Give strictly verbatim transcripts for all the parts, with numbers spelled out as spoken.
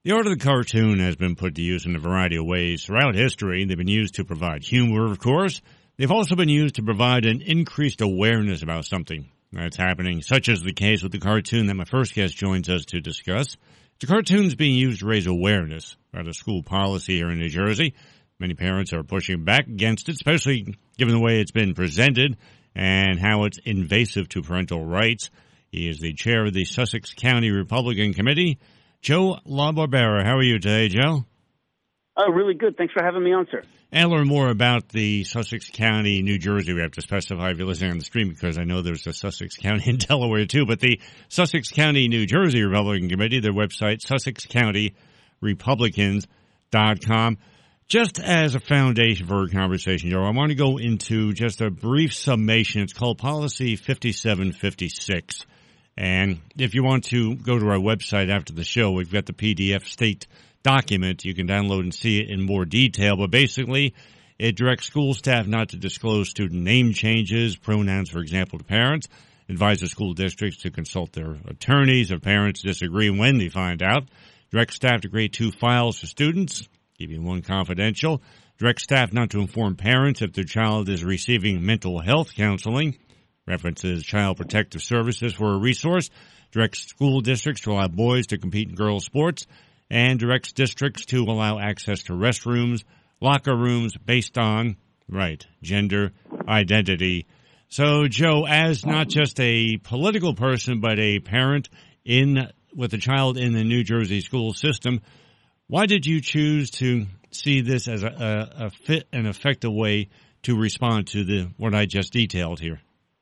The art of the cartoon has been put to use in a variety of ways throughout history. They've been used to provide humor, of course. They've also been used to provide an increased awareness about something that's happening, such as the case with the cartoon that my first guest joins us to discuss. The cartoon's being used to raise awareness about a school policy here in New Jersey. Many parents are pushing back against it, especially given the way it's been presented and how it's invasive to parental rights. He is the chair of the Sussex County Republican Committee. Joe LaBarbera, how are you today, Joe? Oh, really good. Thanks for having me on, sir. And learn more about the Sussex County, New Jersey. We have to specify if you're listening on the stream because I know there's a Sussex County in Delaware too. But the Sussex County, New Jersey Republican Committee, their website, sussex county republicans dot com. Just as a foundation for our conversation, Joe, I want to go into just a brief summation. It's called Policy fifty-seven fifty-six. And if you want to go to our website after the show, we've got the P D F state document. You can download and see it in more detail. But basically, it directs school staff not to disclose student name changes, pronouns, for example, to parents, advises school districts to consult their attorneys if parents disagree when they find out, directs staff to create two files for students, keeping one confidential, directs staff not to inform parents if their child is receiving mental health counseling, references Child Protective Services for a resource, directs school districts to allow boys to compete in girls' sports, and directs districts to allow access to restrooms, locker rooms based on, right, gender identity. So, Joe, as not just a political person, but a parent in with a child in the New Jersey school system, why did you choose to see this as a, a, a fit and effective way to respond to the what I just detailed here?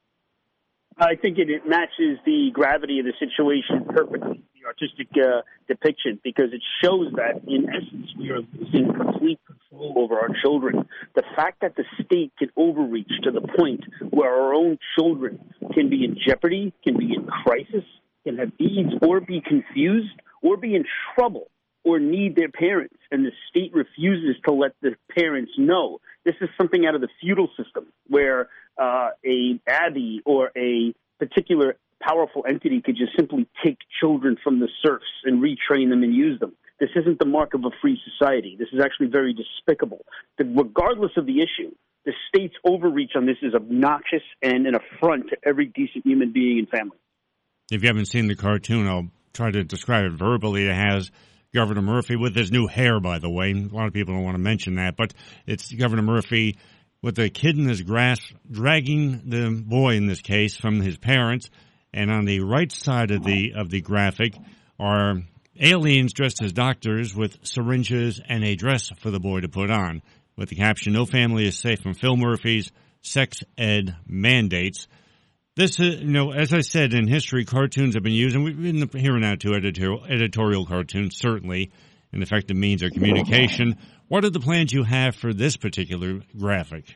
I think it, it matches the gravity of the situation perfectly, the artistic uh, depiction, because it shows that, in essence, we are losing complete control over our children. The fact that the state can overreach to the point where our own children can be in jeopardy, can be in crisis, can have needs or be confused or be in trouble or need their parents, and the state refuses to let the parents know. This is something out of the feudal system where uh, a abbey or a particular powerful entity could just simply take children from the serfs and retrain them and use them. This isn't the mark of a free society. This is actually very despicable. The, regardless of the issue, the state's overreach on this is obnoxious and an affront to every decent human being and family. If you haven't seen the cartoon, I'll try to describe it verbally. It has Governor Murphy with his new hair, by the way. A lot of people don't want to mention that, but it's Governor Murphy with a kid in his grasp dragging the boy, in this case, from his parents. And on the right side of the of the graphic are aliens dressed as doctors with syringes and a dress for the boy to put on, with the caption, "No family is safe from Phil Murphy's sex ed mandates." This is, you know, as I said, in history, cartoons have been used, and we've been hearing now to editorial, editorial cartoons, certainly, an effective means of communication. What are the plans you have for this particular graphic?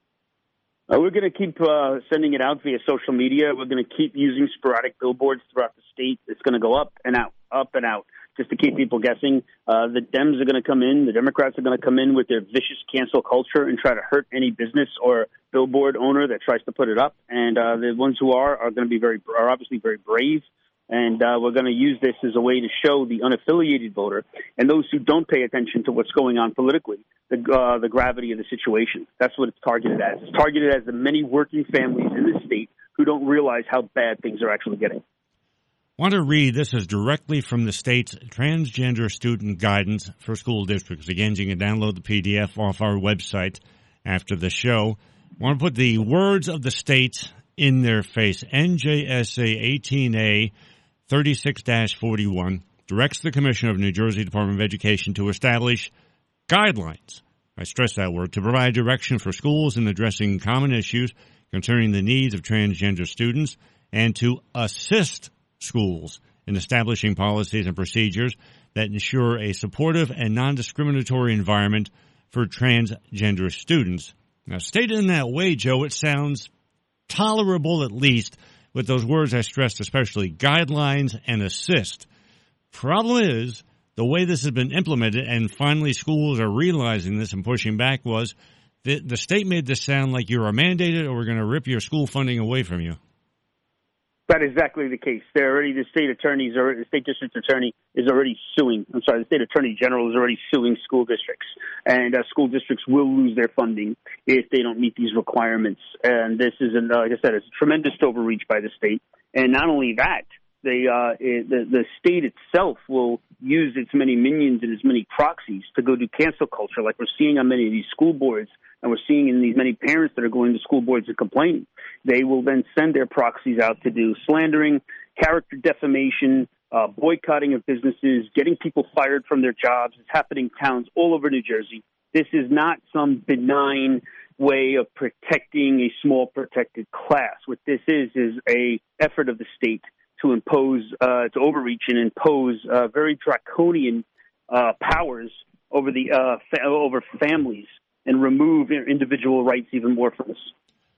Uh, we're going to keep uh, sending it out via social media. We're going to keep using sporadic billboards throughout the state. It's going to go up and out, up and out, just to keep people guessing. Uh, the Dems are going to come in. The Democrats are going to come in with their vicious cancel culture and try to hurt any business or billboard owner that tries to put it up. And uh, the ones who are are going to be very, are obviously very brave. And uh, we're going to use this as a way to show the unaffiliated voter and those who don't pay attention to what's going on politically, the, uh, the gravity of the situation. That's what it's targeted as. It's targeted as the many working families in the state who don't realize how bad things are actually getting. I want to read, this is directly from the state's Transgender Student Guidance for School Districts. Again, you can download the P D F off our website after the show. I want to put the words of the state in their face. N J S A eighteen A thirty-six dash forty-one directs the Commissioner of New Jersey Department of Education to establish guidelines, I stress that word, to provide direction for schools in addressing common issues concerning the needs of transgender students and to assist schools in establishing policies and procedures that ensure a supportive and non-discriminatory environment for transgender students. Now, stated in that way, Joe, it sounds tolerable at least with those words I stressed, especially guidelines and assist. Problem is, the way this has been implemented, and finally schools are realizing this and pushing back, was the, the state made this sound like you are mandated or we're going to rip your school funding away from you. That is exactly the case. They're already the state attorneys or the state district attorney is already suing. I'm sorry, the state attorney general is already suing school districts, and uh, school districts will lose their funding if they don't meet these requirements. And this is, an, uh, like I said, it's a tremendous overreach by the state. And not only that, they, uh, it, the the state itself will use its many minions and its many proxies to go do cancel culture, like we're seeing on many of these school boards. And we're seeing in these many parents that are going to school boards and complaining. They will then send their proxies out to do slandering, character defamation, uh, boycotting of businesses, getting people fired from their jobs. It's happening in towns all over New Jersey. This is not some benign way of protecting a small protected class. What this is is a effort of the state to impose, uh, to overreach and impose uh, very draconian uh, powers over the uh, fa- over families, and remove individual rights even more from us.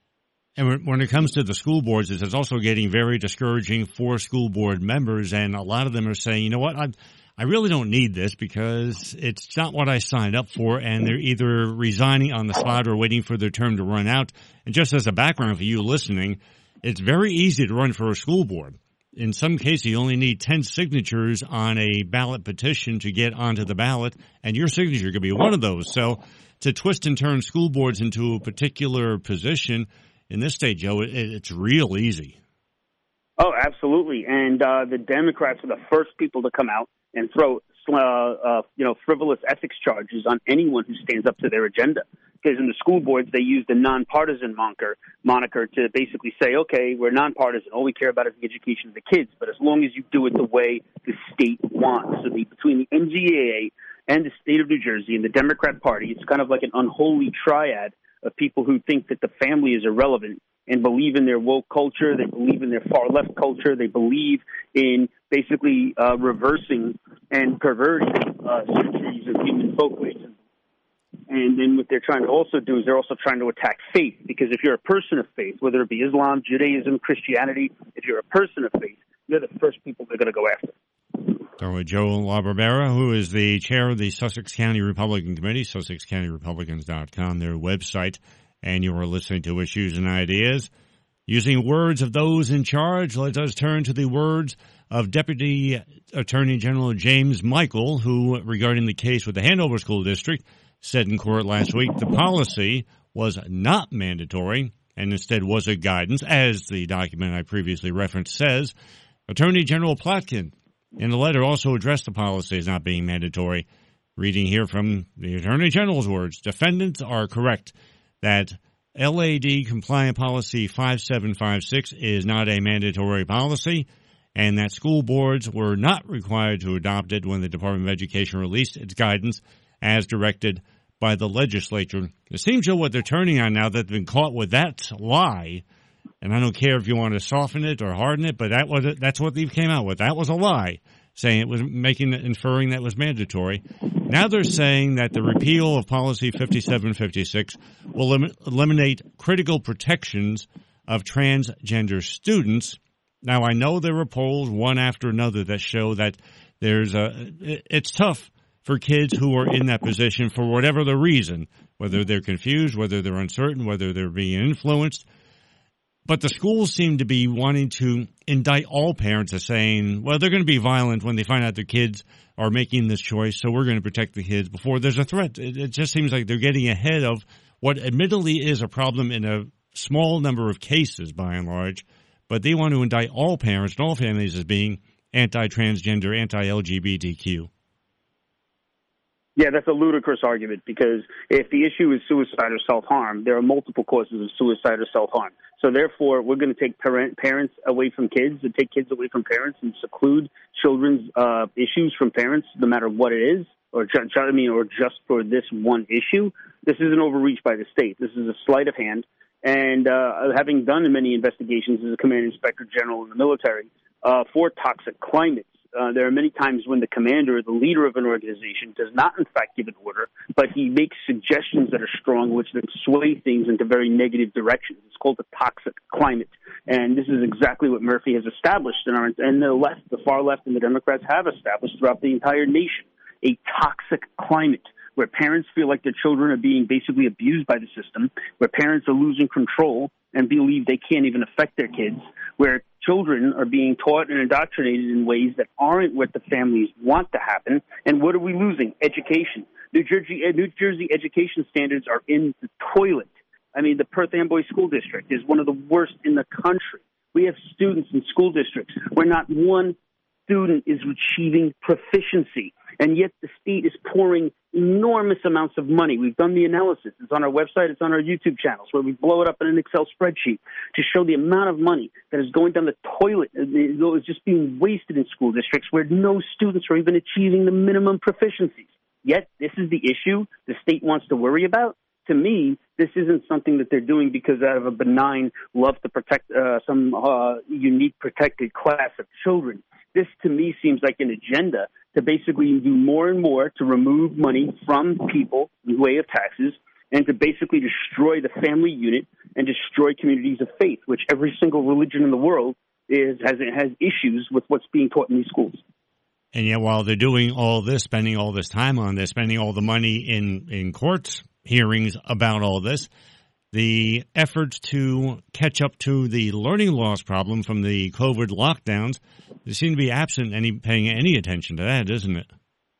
And when it comes to the school boards, it's also getting very discouraging for school board members, and a lot of them are saying, you know what, I, I really don't need this because it's not what I signed up for, and they're either resigning on the spot or waiting for their term to run out. And just as a background for you listening, it's very easy to run for a school board. In some cases, you only need ten signatures on a ballot petition to get onto the ballot, and your signature could be one of those. So to twist and turn school boards into a particular position in this state, Joe, it, it's real easy. Oh, absolutely. And uh, the Democrats are the first people to come out and throw, uh, uh, you know, frivolous ethics charges on anyone who stands up to their agenda. Because in the school boards, they use the nonpartisan moniker, moniker to basically say, okay, we're nonpartisan. All we care about is the education of the kids. But as long as you do it the way the state wants. So the, between the N G A A and the state of New Jersey and the Democrat Party, it's kind of like an unholy triad of people who think that the family is irrelevant and believe in their woke culture. They believe in their far-left culture. They believe in basically uh, reversing and perverting uh, centuries of human folkways. And then what they're trying to also do is they're also trying to attack faith, because if you're a person of faith, whether it be Islam, Judaism, Christianity, if you're a person of faith, you're the first people they're going to go after. So with Joe LaBarbera, who is the chair of the Sussex County Republican Committee, sussex county republicans dot com, their website, and you are listening to Issues and Ideas. Using words of those in charge, let us turn to the words of Deputy Attorney General James Michael, who, regarding the case with the Hanover School District, said in court last week the policy was not mandatory and instead was a guidance, as the document I previously referenced says. Attorney General Plotkin in the letter also addressed the policy as not being mandatory. Reading here from the Attorney General's words, defendants are correct that L A D compliant policy five seven five six is not a mandatory policy, and that school boards were not required to adopt it when the Department of Education released its guidance as directed by the legislature. It seems to what they're turning on now that they've been caught with that lie, and I don't care if you want to soften it or harden it, but that was it, that's what they came out with. That was a lie, saying it was making inferring that was mandatory. Now they're saying that the repeal of policy fifty-seven fifty-six will elim- eliminate critical protections of transgender students. Now I know there are polls one after another that show that there's a it, it's tough for kids who are in that position for whatever the reason, whether they're confused, whether they're uncertain, whether they're being influenced. But the schools seem to be wanting to indict all parents as saying, well, they're going to be violent when they find out their kids are making this choice, so we're going to protect the kids before there's a threat. It, it just seems like they're getting ahead of what admittedly is a problem in a small number of cases by and large, but they want to indict all parents and all families as being anti-transgender, anti-L G B T Q. Yeah, that's a ludicrous argument, because if the issue is suicide or self-harm, there are multiple causes of suicide or self-harm. So therefore, we're going to take parent, parents away from kids and take kids away from parents and seclude children's uh, issues from parents, no matter what it is, or ju- I mean, or just for this one issue. This is an overreach by the state. This is a sleight of hand. And uh, having done many investigations as a command inspector general in the military uh, for toxic climates, Uh, there are many times when the commander, the leader of an organization, does not, in fact, give an order, but he makes suggestions that are strong, which then sway things into very negative directions. It's called the toxic climate. And this is exactly what Murphy has established, in our, and the left, the far left and the Democrats have established throughout the entire nation, a toxic climate where parents feel like their children are being basically abused by the system, where parents are losing control and believe they can't even affect their kids, where children are being taught and indoctrinated in ways that aren't what the families want to happen. And what are we losing? Education. New Jersey, New Jersey education standards are in the toilet. I mean, the Perth Amboy School District is one of the worst in the country. We have students in school districts where not one student is achieving proficiency, and yet the state is pouring enormous amounts of money. We've done the analysis. It's on our website. It's on our YouTube channels, where we blow it up in an Excel spreadsheet to show the amount of money that is going down the toilet. It's just being wasted in school districts where no students are even achieving the minimum proficiencies. Yet this is the issue the state wants to worry about. To me, this isn't something that they're doing because out of a benign love to protect uh, some uh, unique protected class of children. This, to me, seems like an agenda to basically do more and more to remove money from people in the way of taxes and to basically destroy the family unit and destroy communities of faith, which every single religion in the world is has has issues with what's being taught in these schools. And yet while they're doing all this, spending all this time on this, spending all the money in, in courts, hearings about all this, the efforts to catch up to the learning loss problem from the COVID lockdowns, they seem to be absent any paying any attention to that, isn't it?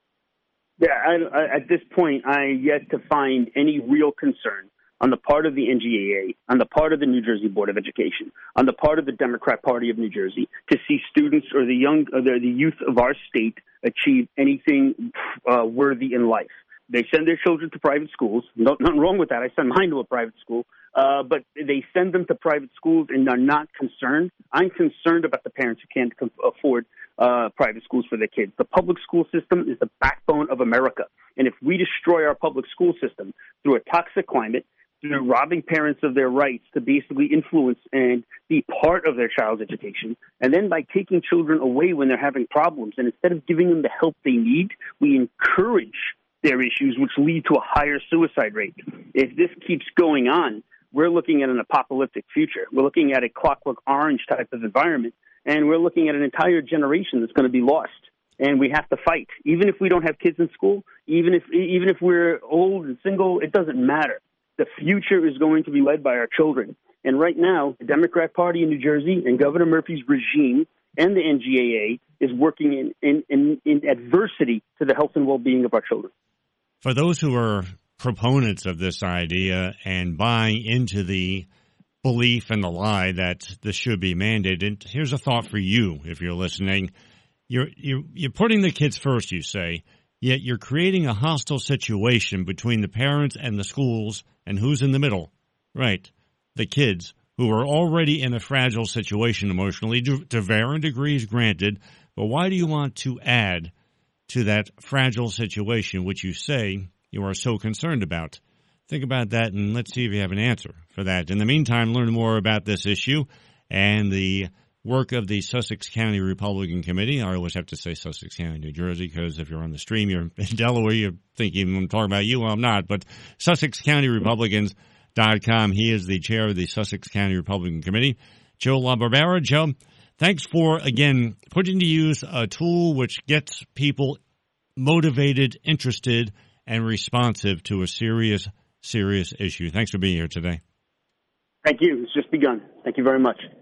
Yeah, I, I, at this point, I yet to find any real concern on the part of the N G A A, on the part of the New Jersey Board of Education, on the part of the Democrat Party of New Jersey, to see students or the young, or the, the youth of our state achieve anything uh, worthy in life. They send their children to private schools. No, nothing wrong with that. I send mine to a private school. Uh, but they send them to private schools and are not concerned. I'm concerned about the parents who can't com- afford uh, private schools for their kids. The public school system is the backbone of America. And if we destroy our public school system through a toxic climate, through robbing parents of their rights to basically influence and be part of their child's education, and then by taking children away when they're having problems, and instead of giving them the help they need, we encourage their issues, which lead to a higher suicide rate. If this keeps going on, we're looking at an apocalyptic future. We're looking at a Clockwork Orange type of environment, and we're looking at an entire generation that's going to be lost. And we have to fight. Even if we don't have kids in school, even if even if we're old and single, it doesn't matter. The future is going to be led by our children. And right now, the Democrat Party in New Jersey and Governor Murphy's regime and the N G A A is working in, in, in, in adversity to the health and well-being of our children. For those who are proponents of this idea and buying into the belief and the lie that this should be mandated, here's a thought for you if you're listening. You're, you're, you're putting the kids first, you say, yet you're creating a hostile situation between the parents and the schools, and who's in the middle? Right, the kids, who are already in a fragile situation emotionally, to varying degrees granted, but why do you want to add to that fragile situation, which you say you are so concerned about? Think about that, and let's see if you have an answer for that. In the meantime, learn more about this issue and the work of the Sussex County Republican Committee. I always have to say Sussex County, New Jersey, because if you're on the stream, you're in Delaware, you're thinking I'm talking about you. Well, I'm not, but Sussex County Republicans dot com. He is the chair of the Sussex County Republican Committee. Joe LaBarbera. Joe, thanks for, again, putting to use a tool which gets people motivated, interested, and responsive to a serious, serious issue. Thanks for being here today. Thank you. It's just begun. Thank you very much.